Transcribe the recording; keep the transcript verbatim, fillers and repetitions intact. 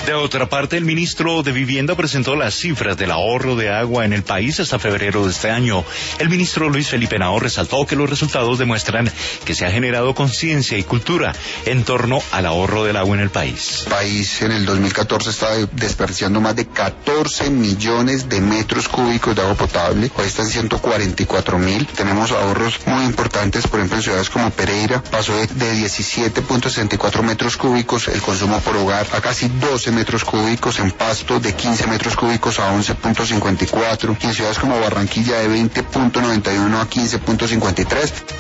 De otra parte, el ministro de Vivienda presentó las cifras del ahorro de agua en el país hasta febrero de este año. El ministro Luis Felipe Nao resaltó que los resultados demuestran que se ha generado conciencia y cultura en torno al ahorro del agua en el país. El país en el dos mil catorce estaba desperdiciando más de catorce millones de metros cúbicos de agua potable. Hoy están ciento cuarenta y cuatro mil. Tenemos ahorros muy importantes, por ejemplo, en ciudades como Pereira pasó de, de diecisiete punto sesenta y cuatro metros cúbicos el consumo por hogar a casi doce metros cúbicos, en Pasto de quince metros cúbicos a once punto cincuenta y cuatro, y en ciudades como Barranquilla de veinte punto noventa y uno a quince punto cincuenta y tres.